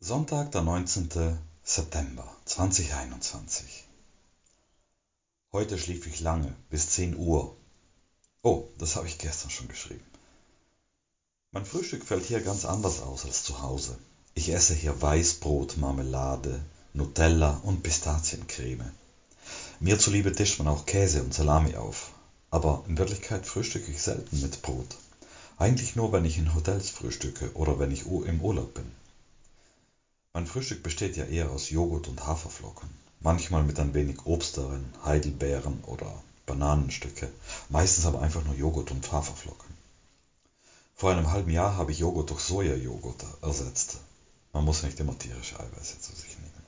Sonntag, der 19. September 2021. Heute schlief ich lange, bis 10 Uhr. Oh, das habe ich gestern schon geschrieben. Mein Frühstück fällt hier ganz anders aus als zu Hause. Ich esse hier Weißbrot, Marmelade, Nutella und Pistaziencreme. Mir zuliebe tischt man auch Käse und Salami auf. Aber in Wirklichkeit frühstücke ich selten mit Brot. Eigentlich nur, wenn ich in Hotels frühstücke oder wenn ich im Urlaub bin. Mein Frühstück besteht ja eher aus Joghurt und Haferflocken, manchmal mit ein wenig Obst darin, Heidelbeeren oder Bananenstücke, meistens aber einfach nur Joghurt und Haferflocken. Vor einem halben Jahr habe ich Joghurt durch Sojajoghurt ersetzt. Man muss nicht immer tierische Eiweiße zu sich nehmen.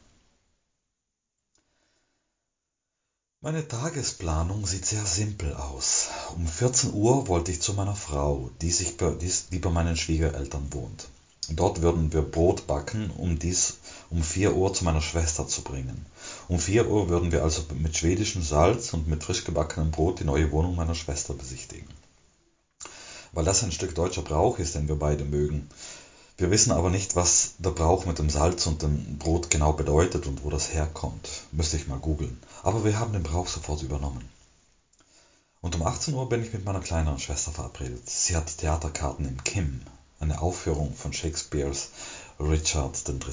Meine Tagesplanung sieht sehr simpel aus. Um 14 Uhr wollte ich zu meiner Frau, die bei meinen Schwiegereltern wohnt. Dort würden wir Brot backen, um dies um 4 Uhr zu meiner Schwester zu bringen. Um 4 Uhr würden wir also mit schwedischem Salz und mit frisch gebackenem Brot die neue Wohnung meiner Schwester besichtigen. Weil das ein Stück deutscher Brauch ist, den wir beide mögen. Wir wissen aber nicht, was der Brauch mit dem Salz und dem Brot genau bedeutet und wo das herkommt. Müsste ich mal googeln. Aber wir haben den Brauch sofort übernommen. Und um 18 Uhr bin ich mit meiner kleineren Schwester verabredet. Sie hat Theaterkarten im Kim, eine Aufführung von Shakespeares Richard III.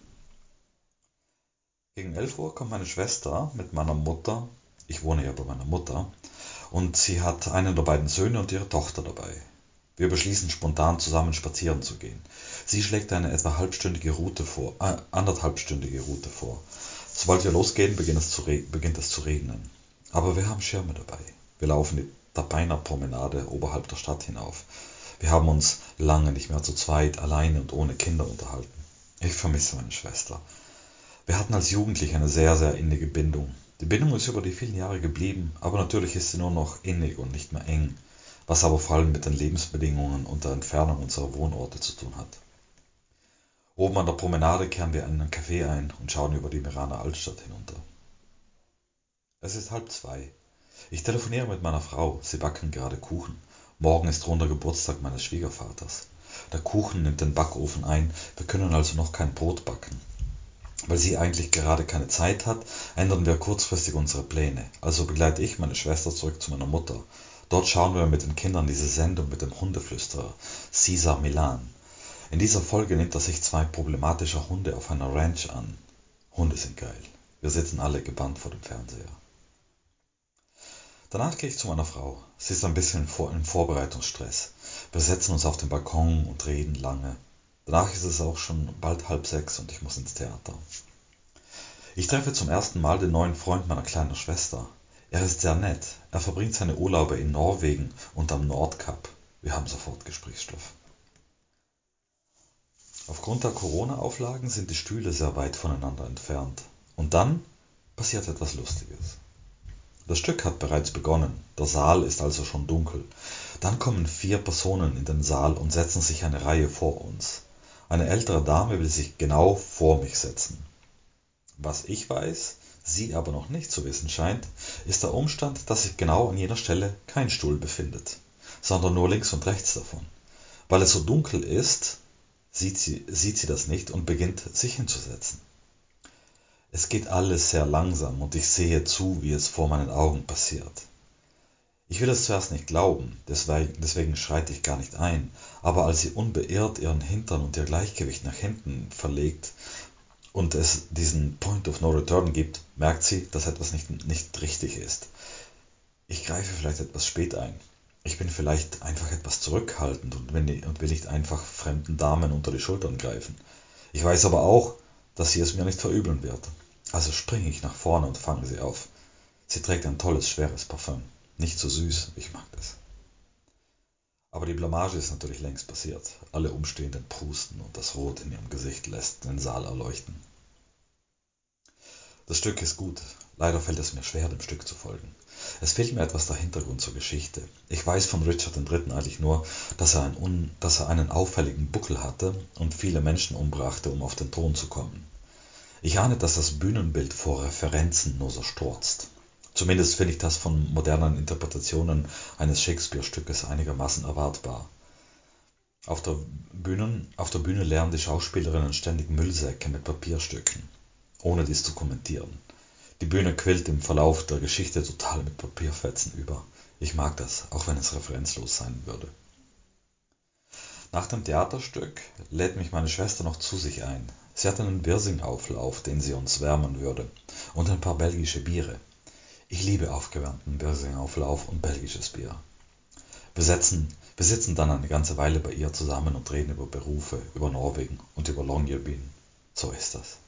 Gegen 11 Uhr kommt meine Schwester mit meiner Mutter, ich wohne ja bei meiner Mutter, und sie hat einen der beiden Söhne und ihre Tochter dabei. Wir beschließen spontan zusammen spazieren zu gehen. Sie schlägt eine etwa anderthalbstündige Route vor. Sobald wir losgehen, beginnt es zu regnen. Aber wir haben Schirme dabei. Wir laufen die Tapeiner Promenade oberhalb der Stadt hinauf. Wir haben uns lange nicht mehr zu zweit, alleine und ohne Kinder unterhalten. Ich vermisse meine Schwester. Wir hatten als Jugendliche eine sehr, sehr innige Bindung. Die Bindung ist über die vielen Jahre geblieben, aber natürlich ist sie nur noch innig und nicht mehr eng, was aber vor allem mit den Lebensbedingungen und der Entfernung unserer Wohnorte zu tun hat. Oben an der Promenade kehren wir in einen Café ein und schauen über die Meraner Altstadt hinunter. Es ist 1:30. Ich telefoniere mit meiner Frau, sie backen gerade Kuchen. Morgen ist runder Geburtstag meines Schwiegervaters. Der Kuchen nimmt den Backofen ein, wir können also noch kein Brot backen. Weil sie eigentlich gerade keine Zeit hat, ändern wir kurzfristig unsere Pläne. Also begleite ich meine Schwester zurück zu meiner Mutter. Dort schauen wir mit den Kindern diese Sendung mit dem Hundeflüsterer, Cesar Millan. In dieser Folge nimmt er sich 2 problematische Hunde auf einer Ranch an. Hunde sind geil. Wir sitzen alle gebannt vor dem Fernseher. Danach gehe ich zu meiner Frau. Sie ist ein bisschen im Vorbereitungsstress. Wir setzen uns auf den Balkon und reden lange. Danach ist es auch schon bald 5:30 und ich muss ins Theater. Ich treffe zum ersten Mal den neuen Freund meiner kleinen Schwester. Er ist sehr nett. Er verbringt seine Urlaube in Norwegen und am Nordkap. Wir haben sofort Gesprächsstoff. Aufgrund der Corona-Auflagen sind die Stühle sehr weit voneinander entfernt. Und dann passiert etwas Lustiges. Das Stück hat bereits begonnen, der Saal ist also schon dunkel. Dann kommen 4 Personen in den Saal und setzen sich eine Reihe vor uns. Eine ältere Dame will sich genau vor mich setzen. Was ich weiß, sie aber noch nicht zu wissen scheint, ist der Umstand, dass sich genau an jener Stelle kein Stuhl befindet, sondern nur links und rechts davon. Weil es so dunkel ist, sieht sie das nicht und beginnt sich hinzusetzen. Es geht alles sehr langsam und ich sehe zu, wie es vor meinen Augen passiert. Ich will es zuerst nicht glauben, deswegen schreite ich gar nicht ein, aber als sie unbeirrt ihren Hintern und ihr Gleichgewicht nach hinten verlegt und es diesen Point of No Return gibt, merkt sie, dass etwas nicht richtig ist. Ich greife vielleicht etwas spät ein. Ich bin vielleicht einfach etwas zurückhaltend und will nicht einfach fremden Damen unter die Schultern greifen. Ich weiß aber auch, dass sie es mir nicht verübeln wird. Also springe ich nach vorne und fange sie auf. Sie trägt ein tolles, schweres Parfüm. Nicht so süß, ich mag das. Aber die Blamage ist natürlich längst passiert. Alle Umstehenden prusten und das Rot in ihrem Gesicht lässt den Saal erleuchten. Das Stück ist gut. Leider fällt es mir schwer, dem Stück zu folgen. Es fehlt mir etwas der Hintergrund zur Geschichte. Ich weiß von Richard III. Eigentlich nur, dass er einen auffälligen Buckel hatte und viele Menschen umbrachte, um auf den Thron zu kommen. Ich ahne, dass das Bühnenbild vor Referenzen nur so strotzt. Zumindest finde ich das von modernen Interpretationen eines Shakespeare-Stückes einigermaßen erwartbar. Auf der Bühne leeren die Schauspielerinnen ständig Müllsäcke mit Papierstücken, ohne dies zu kommentieren. Die Bühne quillt im Verlauf der Geschichte total mit Papierfetzen über. Ich mag das, auch wenn es referenzlos sein würde. Nach dem Theaterstück lädt mich meine Schwester noch zu sich ein. Sie hat einen Wirsing-Auflauf, den sie uns wärmen würde, und ein paar belgische Biere. Ich liebe aufgewärmten Wirsing-Auflauf und belgisches Bier. Wir sitzen dann eine ganze Weile bei ihr zusammen und reden über Berufe, über Norwegen und über Longyearbyen. So ist das.